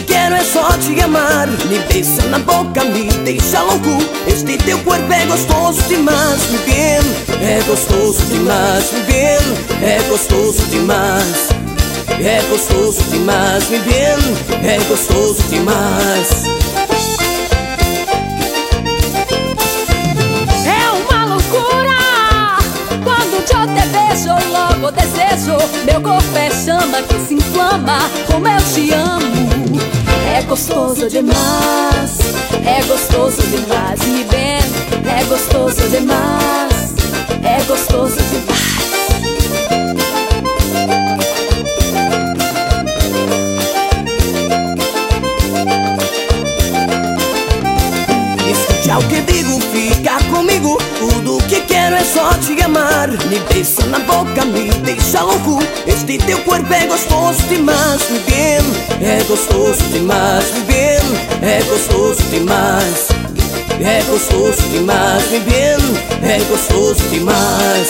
quero é só te amar. Me beija na boca, me deixa louco. Este teu corpo é gostoso demais, mi bien. É gostoso demais, mi bien. É gostoso demais. É gostoso demais, mi bien. É gostoso demais. É uma loucura quando eu te beijo, logo desejo. Meu corpo é chama que se inflama, como eu te amo. É gostoso demais, é gostoso demais, mi bem. É gostoso demais, é gostoso demais. Escute o que digo, fica comigo. Tudo que quero é só te amar. Me beija na boca, me deixa louco. Este teu corpo é gostoso demais, mi bien. É gostoso demais, mi bien. É gostoso demais. É gostoso demais, mi bien. É gostoso demais.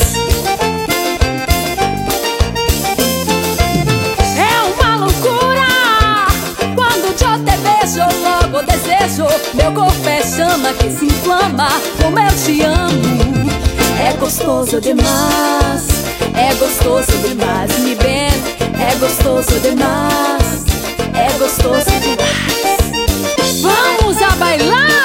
É uma loucura quando eu te beijo, logo desejo. Meu corpo é chama que se inflama, como eu te amo. É gostoso demais, é gostoso demais, mi bem. É gostoso demais, é gostoso demais. Vamos a bailar!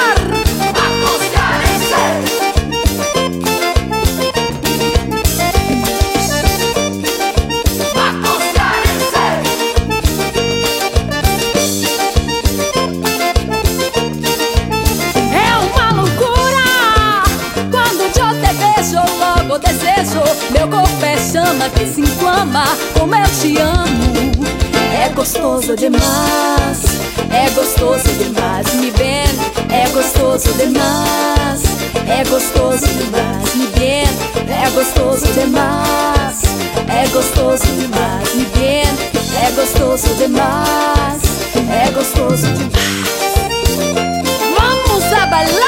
Logo desejo, meu corpo é chama que se inflama, como eu te amo. É gostoso demais, é gostoso demais, mi bem. É gostoso demais, é gostoso demais, mi bem. É gostoso demais, é gostoso demais, mi bem. É gostoso demais, é gostoso demais. Vamos a bailar!